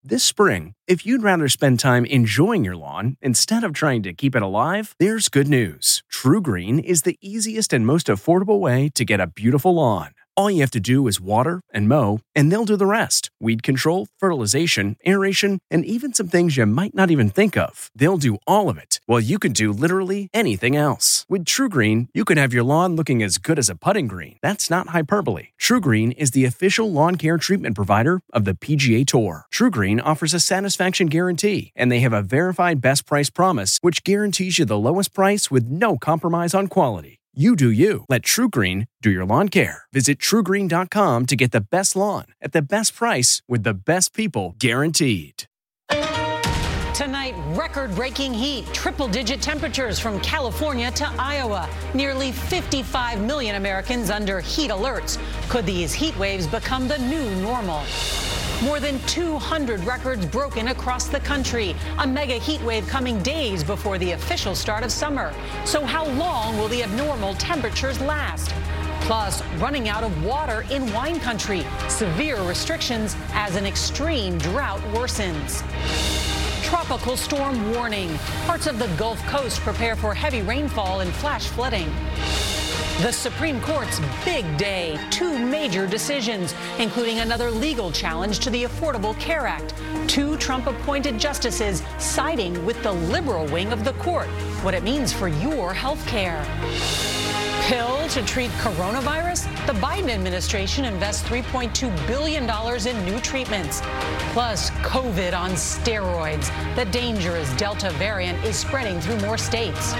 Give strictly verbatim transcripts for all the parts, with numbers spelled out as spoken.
This spring, if you'd rather spend time enjoying your lawn instead of trying to keep it alive, there's good news. TruGreen is the easiest and most affordable way to get a beautiful lawn. All you have to do is water and mow, and they'll do the rest. Weed control, fertilization, aeration, and even some things you might not even think of. They'll do all of it, while you can do literally anything else. With TruGreen, you can have your lawn looking as good as a putting green. That's not hyperbole. TruGreen is the official lawn care treatment provider of the P G A Tour. TruGreen offers a satisfaction guarantee, and they have a verified best price promise, which guarantees you the lowest price with no compromise on quality. You do you. Let TruGreen do your lawn care. Visit True Green dot com to get the best lawn at the best price with the best people guaranteed. Tonight, record-breaking heat, triple-digit temperatures from California to Iowa. Nearly fifty-five million Americans under heat alerts. Could these heat waves become the new normal? More than two hundred records broken across the country. A mega heat wave coming days before the official start of summer. So how long will the abnormal temperatures last? Plus, running out of water in wine country. Severe restrictions as an extreme drought worsens. Tropical storm warning. Parts of the Gulf Coast prepare for heavy rainfall and flash flooding. The Supreme Court's big day. Two major decisions, including another legal challenge to the Affordable Care Act. Two Trump-appointed justices siding with the liberal wing of the court. What it means for your health care. Pill to treat coronavirus? The Biden administration invests three point two billion dollars in new treatments. Plus, COVID on steroids. The dangerous Delta variant is spreading through more states.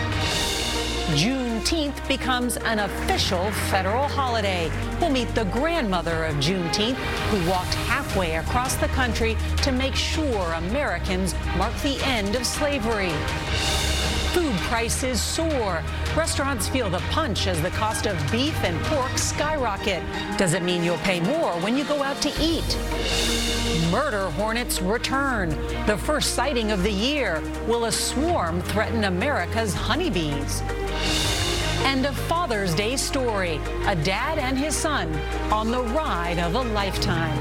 Juneteenth becomes an official federal holiday. We'll meet the grandmother of Juneteenth, who walked halfway across the country to make sure Americans mark the end of slavery. Food prices soar. Restaurants feel the punch as the cost of beef and pork skyrocket. Does it mean you'll pay more when you go out to eat? Murder hornets return. The first sighting of the year. Will a swarm threaten America's honeybees? And a Father's Day story. A dad and his son on the ride of a lifetime.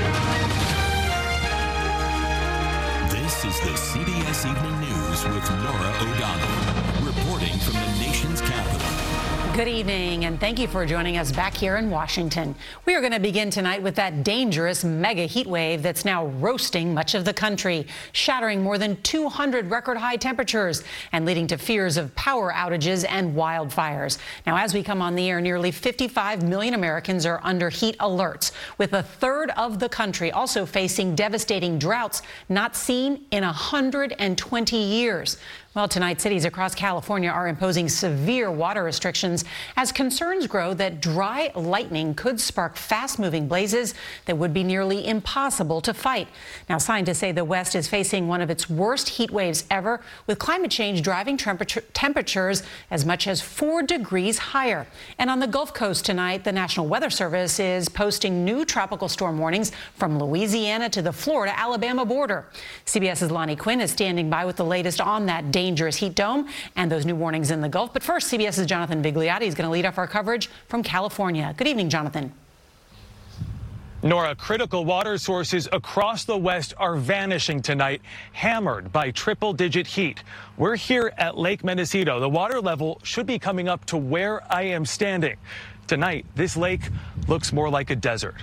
This is the C B S Evening News with Norah O'Donnell, reporting from the nation's capital. Good evening, and thank you for joining us back here in Washington. We are going to begin tonight with that dangerous mega heat wave that's now roasting much of the country, shattering more than two hundred record high temperatures and leading to fears of power outages and wildfires. Now, as we come on the air, nearly fifty-five million Americans are under heat alerts, with a third of the country also facing devastating droughts not seen in one hundred twenty years. Well, tonight, cities across California are imposing severe water restrictions as concerns grow that dry lightning could spark fast-moving blazes that would be nearly impossible to fight. Now, scientists say the West is facing one of its worst heat waves ever, with climate change driving temperature temperatures as much as four degrees higher. And on the Gulf Coast tonight, the National Weather Service is posting new tropical storm warnings from Louisiana to the Florida-Alabama border. CBS's Lonnie Quinn is standing by with the latest on that dangerous dangerous heat dome and those new warnings in the Gulf. But first, CBS's Jonathan Vigliotti is going to lead off our coverage from California. Good evening, Jonathan. Norah, critical water sources across the West are vanishing tonight, hammered by triple-digit heat. We're here at Lake Mendocino. The water level should be coming up to where I am standing. Tonight, this lake looks more like a desert.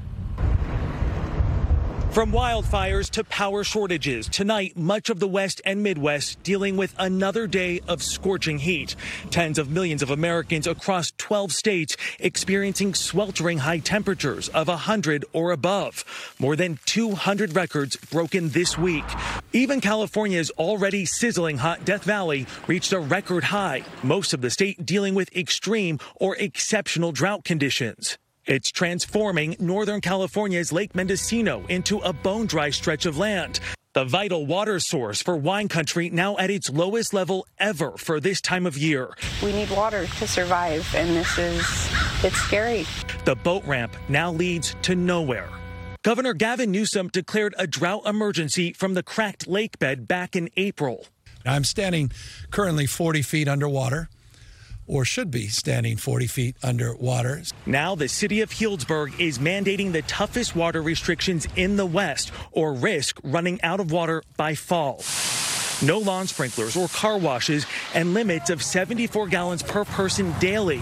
From wildfires to power shortages, tonight much of the West and Midwest dealing with another day of scorching heat. Tens of millions of Americans across twelve states experiencing sweltering high temperatures of one hundred or above. More than two hundred records broken this week. Even California's already sizzling hot Death Valley reached a record high, most of the state dealing with extreme or exceptional drought conditions. It's transforming Northern California's Lake Mendocino into a bone-dry stretch of land. The vital water source for wine country now at its lowest level ever for this time of year. We need water to survive, and this is, it's scary. The boat ramp now leads to nowhere. Governor Gavin Newsom declared a drought emergency from the cracked lake bed back in April. I'm standing currently forty feet underwater. or should be standing forty feet underwater. Now the city of Healdsburg is mandating the toughest water restrictions in the West, or risk running out of water by fall. No lawn sprinklers or car washes, and limits of seventy-four gallons per person daily.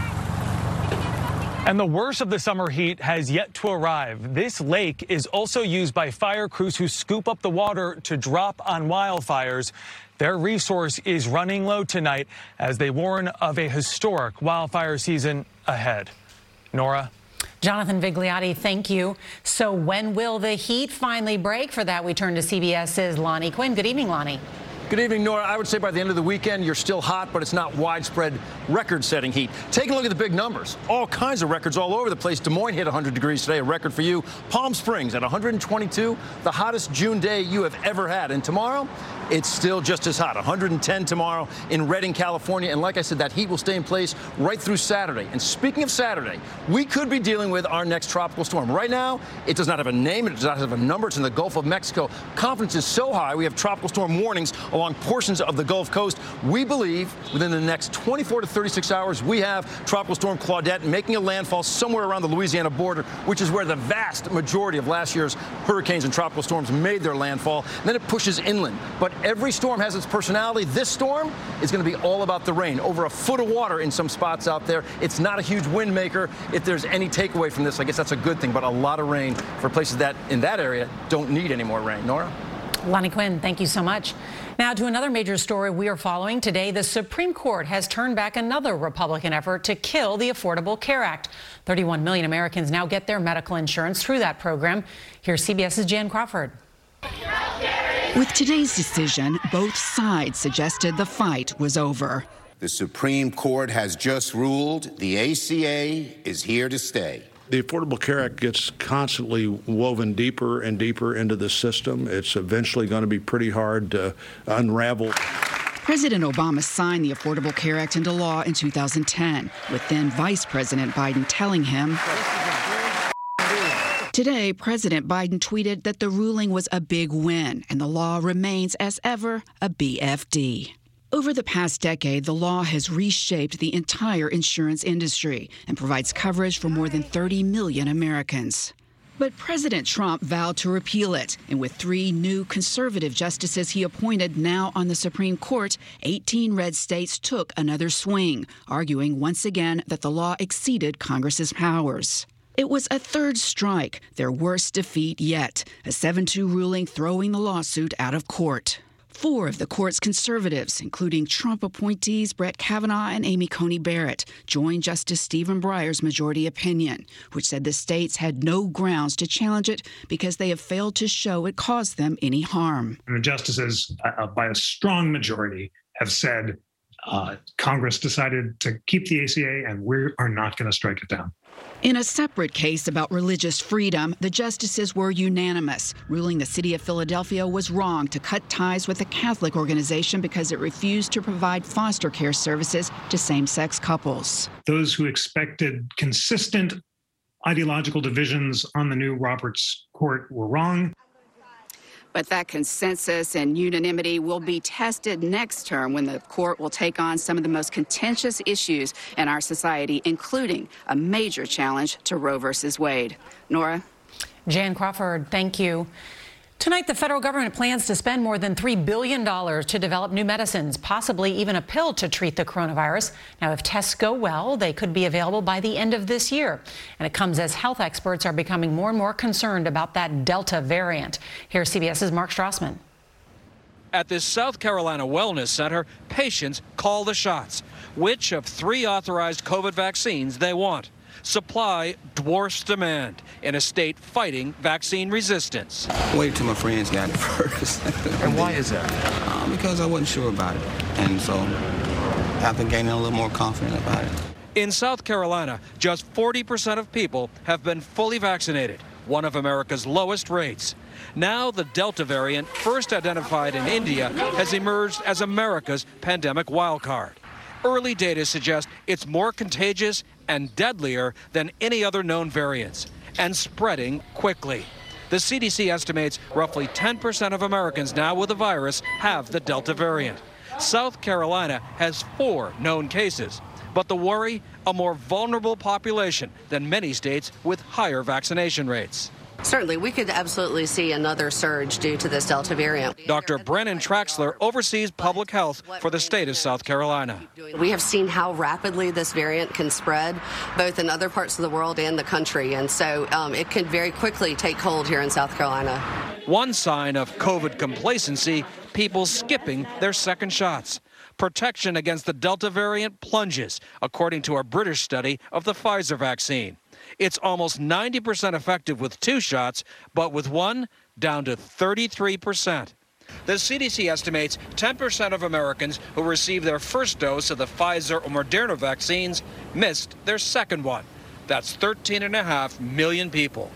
And the worst of the summer heat has yet to arrive. This lake is also used by fire crews who scoop up the water to drop on wildfires. Their resource is running low tonight as they warn of a historic wildfire season ahead. Nora? Jonathan Vigliotti, thank you. So when will the heat finally break? For that, we turn to CBS's Lonnie Quinn. Good evening, Lonnie. Good evening, Nora. I would say by the end of the weekend, you're still hot, but it's not widespread record-setting heat. Take a look at the big numbers. All kinds of records all over the place. Des Moines hit one hundred degrees today, a record for you. Palm Springs at one hundred twenty-two, the hottest June day you have ever had. And tomorrow, it's still just as hot, one hundred ten tomorrow in Redding, California. And like I said, that heat will stay in place right through Saturday. And speaking of Saturday, we could be dealing with our next tropical storm. Right now, it does not have a name. It does not have a number. It's in the Gulf of Mexico. Confidence is so high, we have tropical storm warnings along portions of the Gulf Coast. We believe within the next twenty-four to thirty-six hours, we have tropical storm Claudette making a landfall somewhere around the Louisiana border, which is where the vast majority of last year's hurricanes and tropical storms made their landfall. And then it pushes inland. But every storm has its personality. This storm is going to be all about the rain. Over a foot of water in some spots out there. It's not a huge wind maker. If there's any takeaway from this, I guess that's a good thing. But a lot of rain for places that in that area don't need any more rain. Nora? Lonnie Quinn, thank you so much. Now to another major story we are following today. The Supreme Court has turned back another Republican effort to kill the Affordable Care Act. thirty-one million Americans now get their medical insurance through that program. Here's CBS's Jan Crawford. With today's decision, both sides suggested the fight was over. The Supreme Court has just ruled the A C A is here to stay. The Affordable Care Act gets constantly woven deeper and deeper into the system. It's eventually going to be pretty hard to unravel. President Obama signed the Affordable Care Act into law in two thousand ten, with then Vice President Biden telling him. Today, President Biden tweeted that the ruling was a big win and the law remains, as ever, a B F D. Over the past decade, the law has reshaped the entire insurance industry and provides coverage for more than thirty million Americans. But President Trump vowed to repeal it, and with three new conservative justices he appointed now on the Supreme Court, eighteen red states took another swing, arguing once again that the law exceeded Congress's powers. It was a third strike, their worst defeat yet, a seven two ruling throwing the lawsuit out of court. Four of the court's conservatives, including Trump appointees Brett Kavanaugh and Amy Coney Barrett, joined Justice Stephen Breyer's majority opinion, which said the states had no grounds to challenge it because they have failed to show it caused them any harm. And the justices, uh, by a strong majority, have said uh, Congress decided to keep the A C A and we are not going to strike it down. In a separate case about religious freedom, the justices were unanimous, ruling the city of Philadelphia was wrong to cut ties with a Catholic organization because it refused to provide foster care services to same-sex couples. Those who expected consistent ideological divisions on the new Roberts Court were wrong. But that consensus and unanimity will be tested next term when the court will take on some of the most contentious issues in our society, including a major challenge to Roe versus Wade. Nora? Jan Crawford, thank you. Tonight, the federal government plans to spend more than three billion dollars to develop new medicines, possibly even a pill to treat the coronavirus. Now, if tests go well, they could be available by the end of this year. And it comes as health experts are becoming more and more concerned about that Delta variant. Here's CBS's Mark Strassman. At this South Carolina Wellness Center, patients call the shots. Which of three authorized COVID vaccines they want? Supply dwarfs demand in a state fighting vaccine resistance. Wait till my friends got it first. And why is that? Uh, because I wasn't sure about it. And so I've been gaining a little more confident about it. In South Carolina, just forty percent of people have been fully vaccinated, one of America's lowest rates. Now the Delta variant, first identified in India, has emerged as America's pandemic wildcard. Early data suggest it's more contagious and deadlier than any other known variants, and spreading quickly. The C D C estimates roughly ten percent of Americans now with the virus have the Delta variant. South Carolina has four known cases. But the worry, a more vulnerable population than many states with higher vaccination rates. Certainly, we could absolutely see another surge due to this Delta variant. Doctor Brennan Traxler oversees public health for the state of South Carolina. We have seen how rapidly this variant can spread, both in other parts of the world and the country, and so um, it can very quickly take hold here in South Carolina. One sign of COVID complacency, people skipping their second shots. Protection against the Delta variant plunges, according to a British study of the Pfizer vaccine. It's almost ninety percent effective with two shots, but with one, down to thirty-three percent. The C D C estimates ten percent of Americans who received their first dose of the Pfizer or Moderna vaccines missed their second one. That's thirteen and a half million people.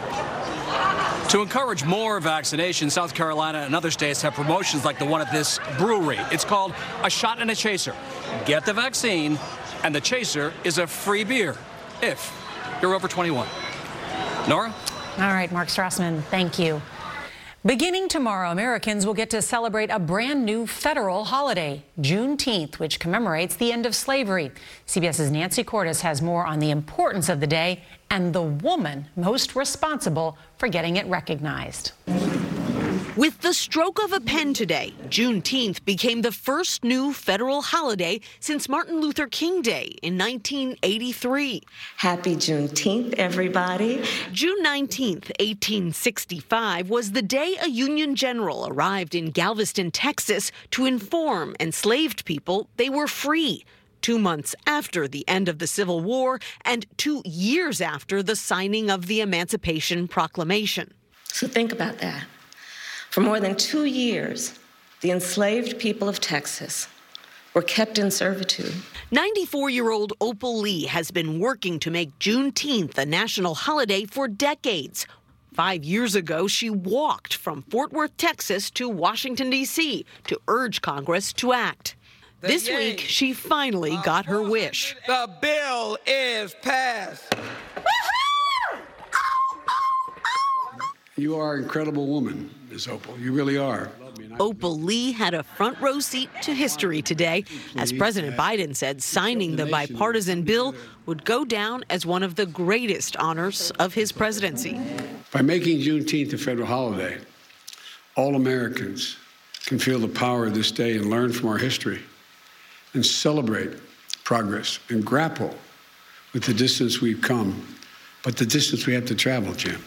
To encourage more vaccination, South Carolina and other states have promotions like the one at this brewery. It's called A Shot and a Chaser. Get the vaccine, and the chaser is a free beer, if you're over twenty-one. Nora? All right, Mark Strassman, thank you. Beginning tomorrow, Americans will get to celebrate a brand new federal holiday, Juneteenth, which commemorates the end of slavery. CBS's Nancy Cordes has more on the importance of the day and the woman most responsible for getting it recognized. With the stroke of a pen today, Juneteenth became the first new federal holiday since Martin Luther King Day in nineteen eighty-three. Happy Juneteenth, everybody. June nineteenth, eighteen sixty-five was the day a Union general arrived in Galveston, Texas to inform enslaved people they were free. Two months after the end of the Civil War and two years after the signing of the Emancipation Proclamation. So think about that. For more than two years, the enslaved people of Texas were kept in servitude. ninety-four-year-old Opal Lee has been working to make Juneteenth a national holiday for decades. Five years ago, she walked from Fort Worth, Texas to Washington, D C to urge Congress to act. The this yay. week, she finally got her wish. The bill is passed. You are an incredible woman, Miz Opal. You really are. Opal Lee had a front row seat to history today, as President Biden said signing the bipartisan bill would go down as one of the greatest honors of his presidency. By making Juneteenth a federal holiday, all Americans can feel the power of this day and learn from our history and celebrate progress and grapple with the distance we've come, but the distance we have to travel, Jim.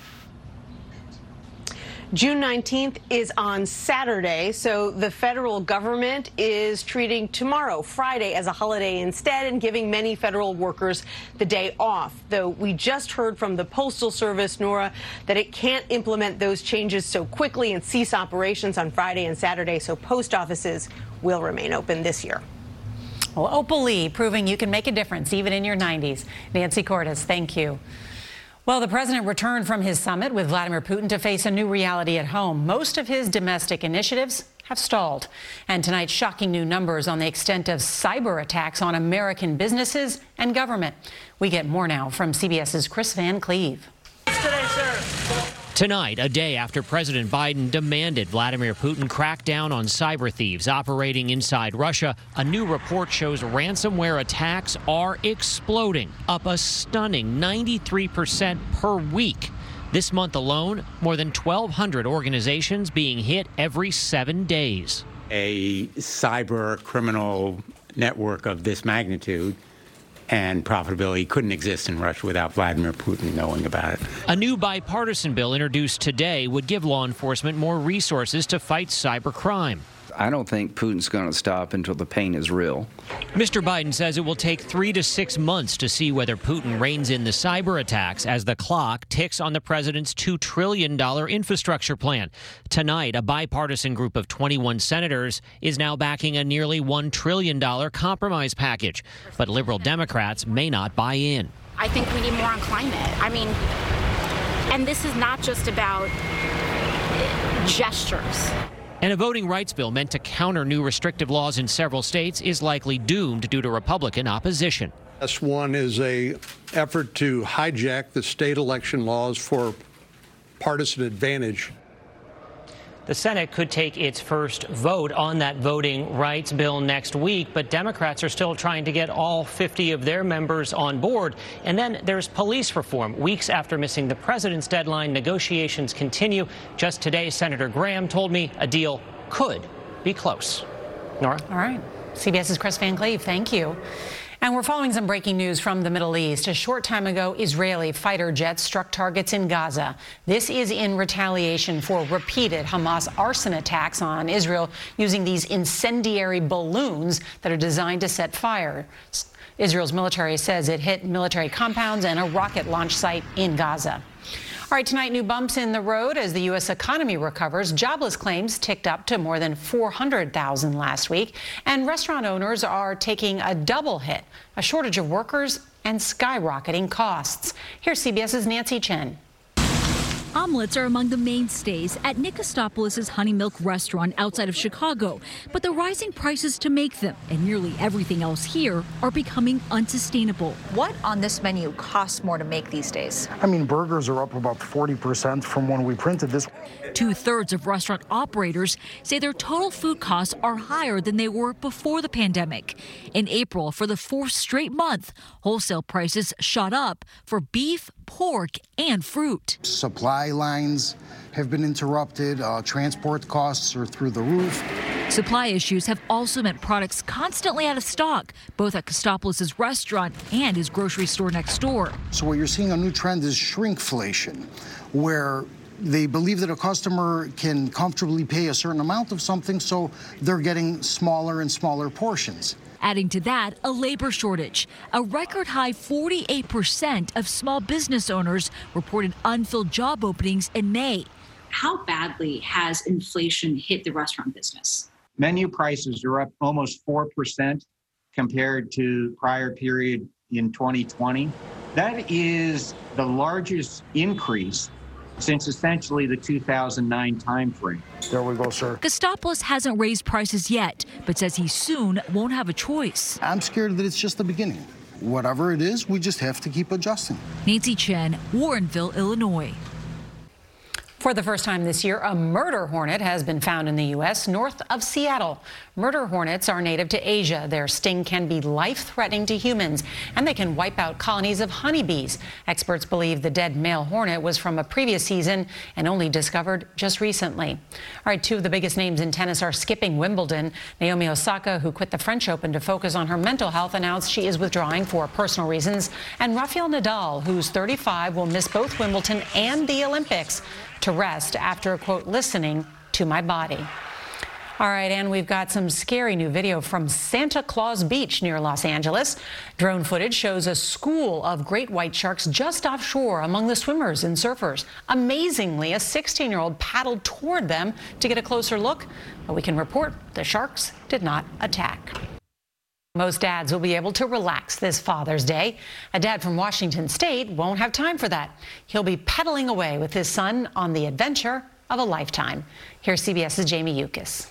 June nineteenth is on Saturday, so the federal government is treating tomorrow, Friday, as a holiday instead and giving many federal workers the day off. Though we just heard from the Postal Service, Nora, that it can't implement those changes so quickly and cease operations on Friday and Saturday, so post offices will remain open this year. Well, Opal Lee proving you can make a difference even in your nineties. Nancy Cordes, thank you. Well, the president returned from his summit with Vladimir Putin to face a new reality at home. Most of his domestic initiatives have stalled. And tonight, shocking new numbers on the extent of cyber attacks on American businesses and government. We get more now from CBS's Chris Van Cleve. Today, sir. Tonight, a day after President Biden demanded Vladimir Putin crack down on cyber thieves operating inside Russia, a new report shows ransomware attacks are exploding, up a stunning ninety-three percent per week. This month alone, more than twelve hundred organizations being hit every seven days. A cyber criminal network of this magnitude and profitability couldn't exist in Russia without Vladimir Putin knowing about it. A new bipartisan bill introduced today would give law enforcement more resources to fight cybercrime. I don't think Putin's going to stop until the pain is real. Mister Biden says it will take three to six months to see whether Putin reins in the cyber attacks as the clock ticks on the president's two trillion dollars infrastructure plan. Tonight, a bipartisan group of twenty-one senators is now backing a nearly one trillion dollars compromise package. But liberal Democrats may not buy in. I think we need more on climate. I mean, and this is not just about gestures. And a voting rights bill meant to counter new restrictive laws in several states is likely doomed due to Republican opposition. S one is a effort to hijack the state election laws for partisan advantage. The Senate could take its first vote on that voting rights bill next week, but Democrats are still trying to get all fifty of their members on board. And then there's police reform. Weeks after missing the president's deadline, negotiations continue. Just today, Senator Graham told me a deal could be close. Nora? All right. CBS's Chris Van Cleve, thank you. And we're following some breaking news from the Middle East. A short time ago, Israeli fighter jets struck targets in Gaza. This is in retaliation for repeated Hamas arson attacks on Israel using these incendiary balloons that are designed to set fire. Israel's military says it hit military compounds and a rocket launch site in Gaza. All right, tonight, new bumps in the road as the U S economy recovers. Jobless claims ticked up to more than four hundred thousand last week. And restaurant owners are taking a double hit, a shortage of workers and skyrocketing costs. Here's CBS's Nancy Chen. Omelets are among the mainstays at Nick Kostopoulos' Honey Milk restaurant outside of Chicago, but the rising prices to make them and nearly everything else here are becoming unsustainable. What on this menu costs more to make these days? I mean, burgers are up about forty percent from when we printed this. Two-thirds of restaurant operators say their total food costs are higher than they were before the pandemic. In April, for the fourth straight month, wholesale prices shot up for beef, pork, and fruit. Supply lines have been interrupted. Uh, transport costs are through the roof. Supply issues have also meant products constantly out of stock, both at Kostopoulos' restaurant and his grocery store next door. So what you're seeing a new trend is shrinkflation, where they believe that a customer can comfortably pay a certain amount of something, so they're getting smaller and smaller portions. Adding to that, a labor shortage. A record high forty-eight percent of small business owners reported unfilled job openings in May. How badly has inflation hit the restaurant business? Menu prices are up almost four percent compared to prior period in twenty twenty. That is the largest increase since essentially the two thousand nine timeframe. There we go, sir. Kostopoulos hasn't raised prices yet, but says he soon won't have a choice. I'm scared that it's just the beginning. Whatever it is, we just have to keep adjusting. Nancy Chen, Warrenville, Illinois. For the first time this year, a murder hornet has been found in the U S north of Seattle. Murder hornets are native to Asia. Their sting can be life-threatening to humans, and they can wipe out colonies of honeybees. Experts believe the dead male hornet was from a previous season and only discovered just recently. All right, two of the biggest names in tennis are skipping Wimbledon. Naomi Osaka, who quit the French Open to focus on her mental health, announced she is withdrawing for personal reasons. And Rafael Nadal, who's thirty-five, will miss both Wimbledon and the Olympics to rest after, quote, listening to my body. All right, and we've got some scary new video from Santa Claus Beach near Los Angeles. Drone footage shows a school of great white sharks just offshore among the swimmers and surfers. Amazingly, a sixteen-year-old paddled toward them to get a closer look, but we can report the sharks did not attack. Most dads will be able to relax this Father's Day. A dad from Washington State won't have time for that. He'll be pedaling away with his son on the adventure of a lifetime. Here's CBS's Jamie Yuccas.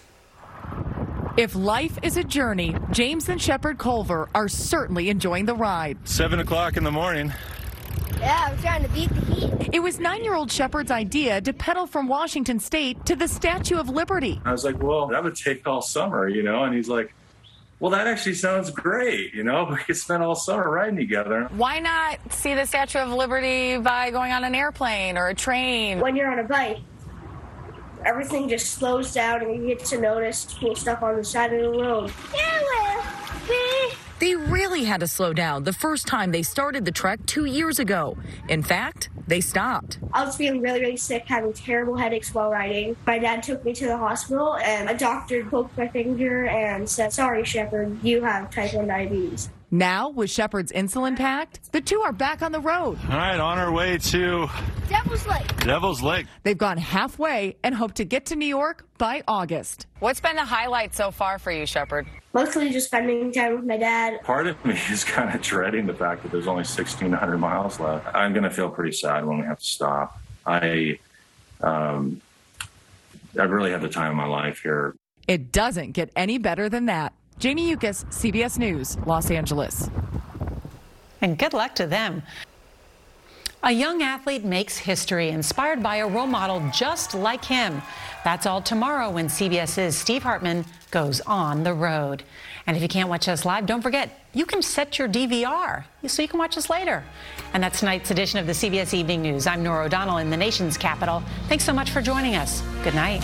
If life is a journey, James and Shepard Culver are certainly enjoying the ride. Seven o'clock in the morning. Yeah, I'm trying to beat the heat. It was nine-year-old Shepard's idea to pedal from Washington State to the Statue of Liberty. I was like, well, that would take all summer, you know, and he's like, well, that actually sounds great, you know, we could spend all summer riding together. Why not see the Statue of Liberty by going on an airplane or a train? When you're on a bike, everything just slows down and you get to notice cool stuff on the side of the road. Yeah, well, They really had to slow down the first time they started the trek two years ago. In fact, they stopped. I was feeling really, really sick, having terrible headaches while riding. My dad took me to the hospital, and a doctor poked my finger and said, sorry, Shepard, you have type one diabetes. Now, with Shepard's insulin packed, the two are back on the road. All right, on our way to Devil's Lake. Devil's Lake. They've gone halfway and hope to get to New York by August. What's been the highlight so far for you, Shepard? Mostly just spending time with my dad. Part of me is kind of dreading the fact that there's only sixteen hundred miles left. I'm going to feel pretty sad when we have to stop. I, um, I really have the time of my life here. It doesn't get any better than that. Jamie Yuccas, C B S News, Los Angeles. And good luck to them. A young athlete makes history, inspired by a role model just like him. That's all tomorrow when CBS's Steve Hartman goes on the road. And if you can't watch us live, don't forget, you can set your D V R so you can watch us later. And that's tonight's edition of the C B S Evening News. I'm Norah O'Donnell in the nation's capital. Thanks so much for joining us. Good night.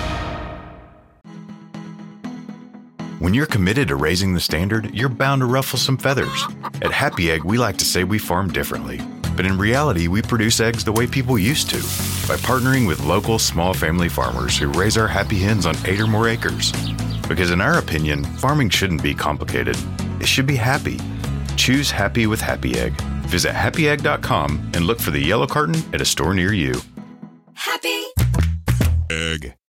When you're committed to raising the standard, you're bound to ruffle some feathers. At Happy Egg, we like to say we farm differently. But in reality, we produce eggs the way people used to, by partnering with local small family farmers who raise our happy hens on eight or more acres. Because in our opinion, farming shouldn't be complicated. It should be happy. Choose happy with Happy Egg. Visit happy egg dot com and look for the yellow carton at a store near you. Happy Egg.